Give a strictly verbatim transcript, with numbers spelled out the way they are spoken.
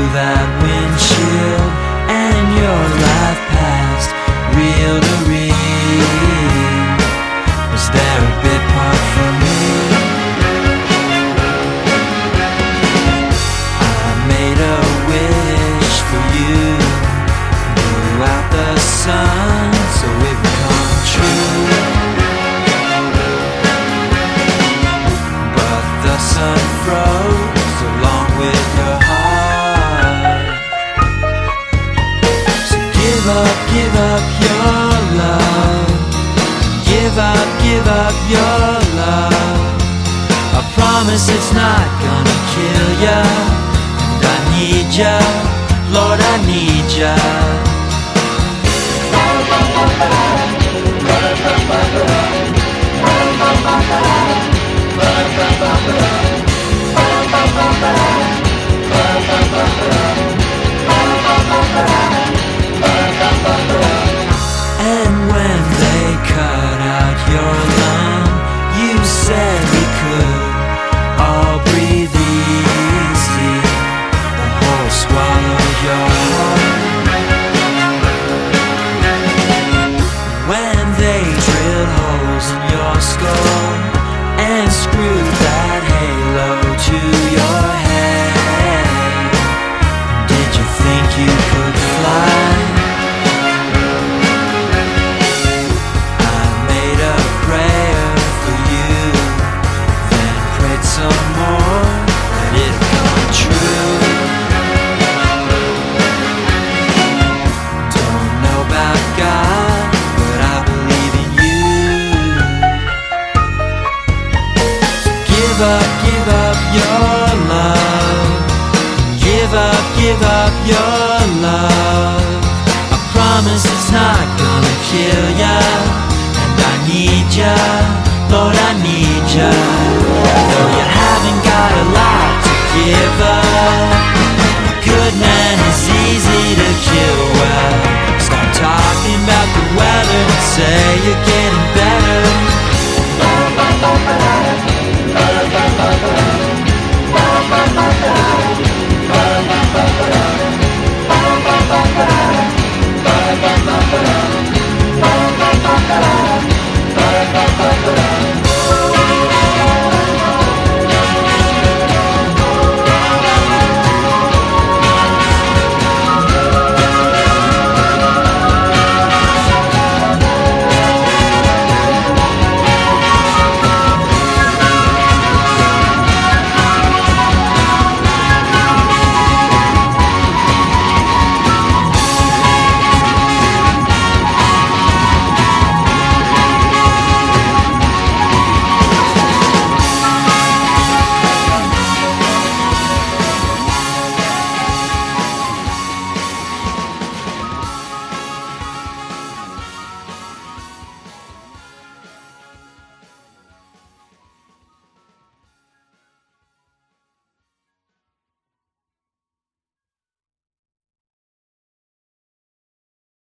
that windshield and your life passed reel to reel. Was there a bit part for me? I made a wish for you, blew out the sun so it would come true. But the sun froze along with your heart. So give up, give up your love. Give up, give up your love. I promise it's not gonna kill ya. And I need ya, Lord, I need ya. And when they cut out your lung, you said we could all breathe easy. The hole swallowed your heart. When they drilled holes in your skull and screwed that halo to your head, did you think you could fly? I made a prayer for you, then prayed some more that it'd come true. Don't know about God, but I believe in you. So give up, give up your love. Give up, give up your love. I promise it's not gonna kill ya. And I need ya, Lord, I need ya.